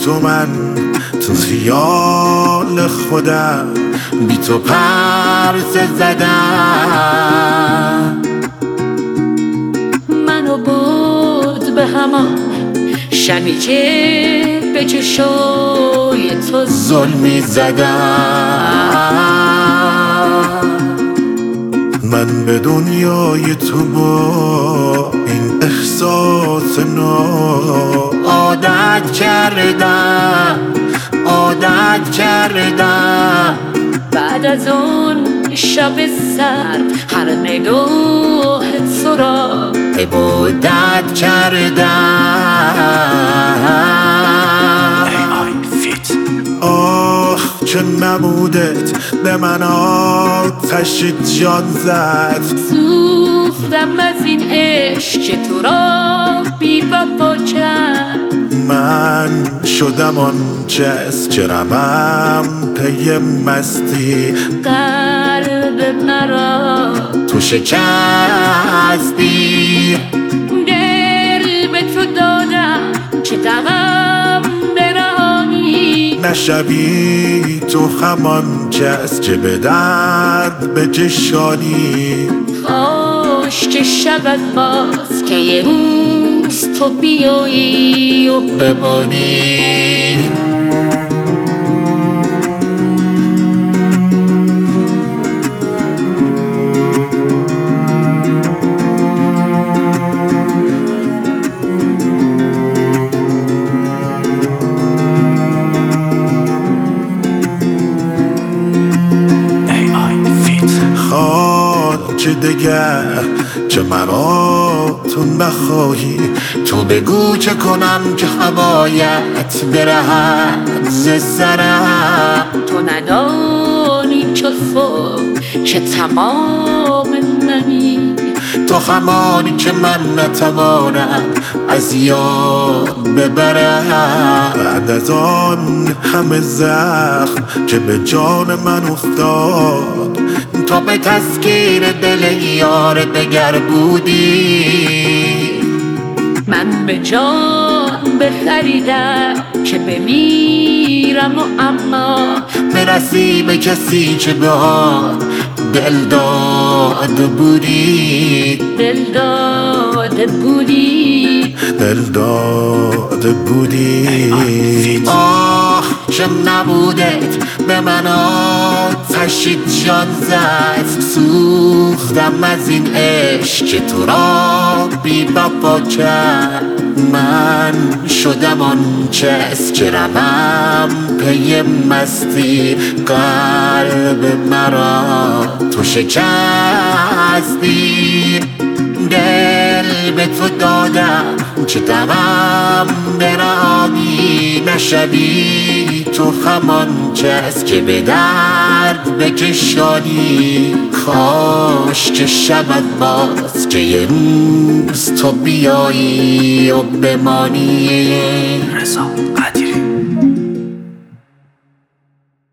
تو من تو خیال خودم بی تو پرسه زدم. منو برد به همان شبی که به چشای تو ظلمی زدم. من به دنیای تو با این احساس نو عادت کردم. بعد از اون شب سرد هر نگاه تو را عبادت کردم. آه چه نمودت به من آتش جان زد. سوختم از این عشق که تو را بی وفا کرد. من شدم آن کس که روم پی مستی. قلب مرا تو شکستی. دل به تو دادم که غم برانی. نشوی تو همان کس که به درد بجشانی. کاش که شود باز که یه روز تو بیایی و بمانی. چه دگر که مرا تو نخواهی. تو بگو چه کنم که هوایت برهد ز سرم. تو ندانی چو تو که تمام منی. تو همانی که من نتوانم از یاد ببرم. بعد از آن همه زخم که به جان من افتاد تو به تسکین دل یار دگر بودی. من به جان بخریدم که بمیرم و اما برسی به کسی که به دل داده بودی. آه چه نبودت به من آتش جان زد. سوختم از این عشق که تو را بی وفا کرد. من شدم آن کس که روم پی مستی. قلب مرا تو شکستی. دل به تو دادم که غمم برانی. نشوی تو همان کس که به درد بکشانی. کاش که شود باز که یه روز تو بیایی و بمانی.